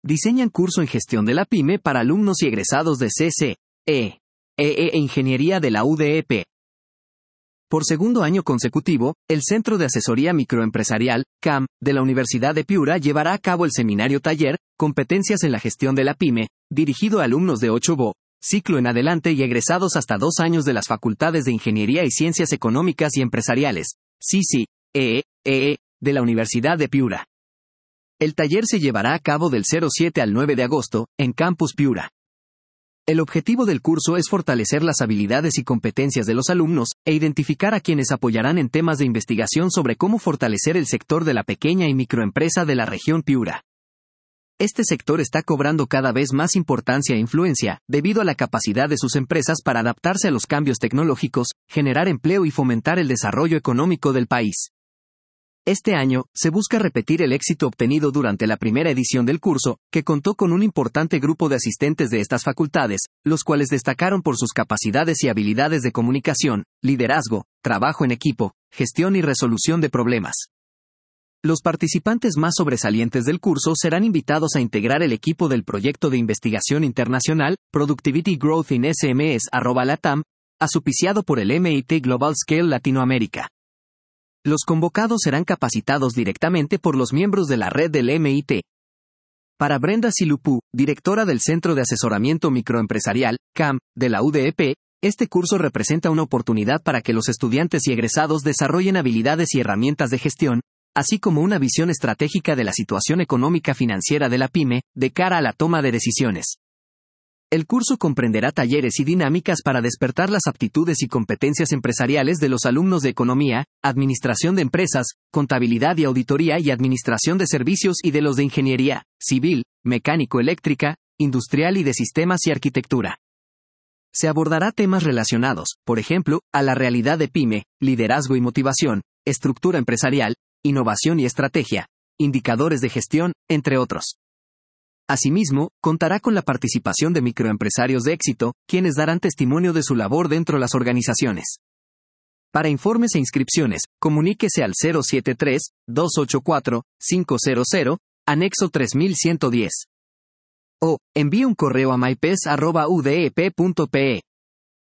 diseñan curso en gestión de la PYME para alumnos y egresados de CCE e Ingeniería de la UDEP. Por segundo año consecutivo, el Centro de Asesoría Microempresarial, CAM, de la Universidad de Piura llevará a cabo el seminario taller, Competencias en la Gestión de la PYME, dirigido a alumnos de 8 ciclo en adelante y egresados hasta 2 años de las Facultades de Ingeniería y Ciencias Económicas y Empresariales, CCE, de la Universidad de Piura. El taller se llevará a cabo del 07 al 9 de agosto, en Campus Piura. El objetivo del curso es fortalecer las habilidades y competencias de los alumnos, e identificar a quienes apoyarán en temas de investigación sobre cómo fortalecer el sector de la pequeña y microempresa de la región Piura. Este sector está cobrando cada vez más importancia e influencia, debido a la capacidad de sus empresas para adaptarse a los cambios tecnológicos, generar empleo y fomentar el desarrollo económico del país. Este año, se busca repetir el éxito obtenido durante la primera edición del curso, que contó con un importante grupo de asistentes de estas facultades, los cuales destacaron por sus capacidades y habilidades de comunicación, liderazgo, trabajo en equipo, gestión y resolución de problemas. Los participantes más sobresalientes del curso serán invitados a integrar el equipo del proyecto de investigación internacional, Productivity Growth in SMEs @LATAM, auspiciado por el MIT Global Scale Latinoamérica. Los convocados serán capacitados directamente por los miembros de la red del MIT. Para Brenda Silupú, directora del Centro de Asesoramiento Microempresarial, CAM, de la UDEP, este curso representa una oportunidad para que los estudiantes y egresados desarrollen habilidades y herramientas de gestión, así como una visión estratégica de la situación económica financiera de la PYME, de cara a la toma de decisiones. El curso comprenderá talleres y dinámicas para despertar las aptitudes y competencias empresariales de los alumnos de Economía, Administración de Empresas, Contabilidad y Auditoría y Administración de Servicios y de los de Ingeniería, Civil, Mecánico-Eléctrica, Industrial y de Sistemas y Arquitectura. Se abordará temas relacionados, por ejemplo, a la realidad de PYME, liderazgo y motivación, estructura empresarial, innovación y estrategia, indicadores de gestión, entre otros. Asimismo, contará con la participación de microempresarios de éxito, quienes darán testimonio de su labor dentro de las organizaciones. Para informes e inscripciones, comuníquese al 073-284-500, anexo 3110. O, envíe un correo a mypes@udep.pe.